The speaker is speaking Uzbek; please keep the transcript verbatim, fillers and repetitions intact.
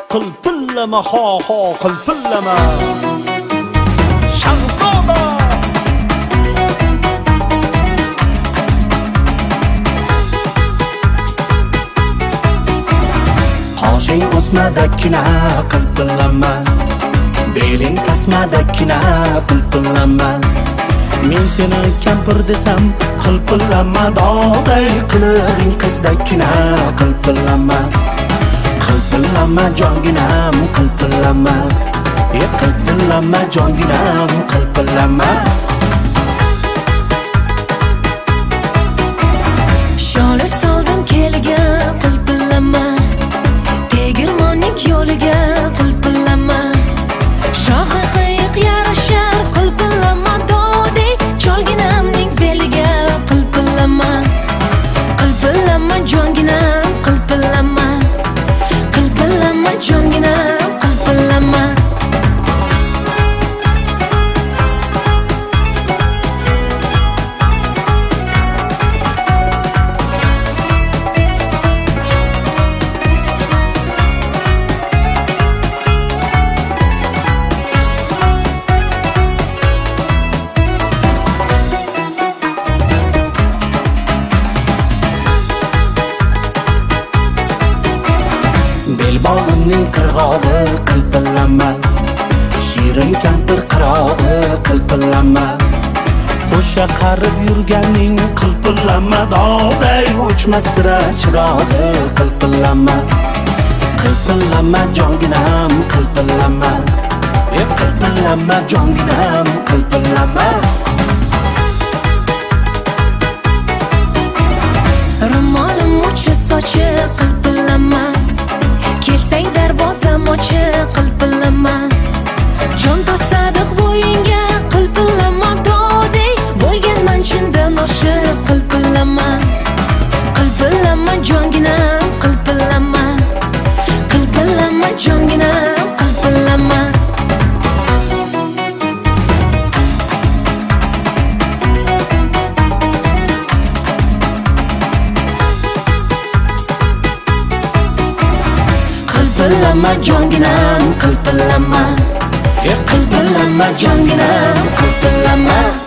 qilpillama ha ha qilpillama Shahzoda Qoshing o'smadagina qilpillama Beling tasmadagina qilpillama Men seni kampir desam qilpillama Dog'day qilig'ing qizdagina qilpillama Qilpillama jonginam qilpillama E qilpillama jonginam qilpillama Sholi soldim keliga qilpillama Tegirmonning yo'liga qilpillama Shohi qiyiq yarashar qilpillama Dodey cholginamning beliga qilpillama Qilpillama jonginam qilpillama Qilpillama jonginam qilpillama Belbog'imning qirg'og'i qilpillama Shirin kampir qirog'i qilpillama Qo'sha qarib yurganing qilpillama Dog'day o'chmas sira chirog'i qilpillama Qilpillama jonginam qilpillama E qilpillama jonginam qilpillama Ro'molim uchi sochi qilpillama Kelsang darvozam ochiq qilpillama Jon tosadiq bo'yinga qilpillama Dodey bo'lganman chindan oshiq qilpillama Qilpillama jonginam qilpillama Qilpillama jonginam qilpillama Qilpillama jonginam qilpillama E qilpillama jonginam qilpillama